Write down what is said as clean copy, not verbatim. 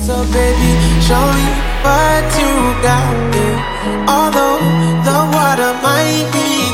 So baby, show me what you got, yeah. Although the water might be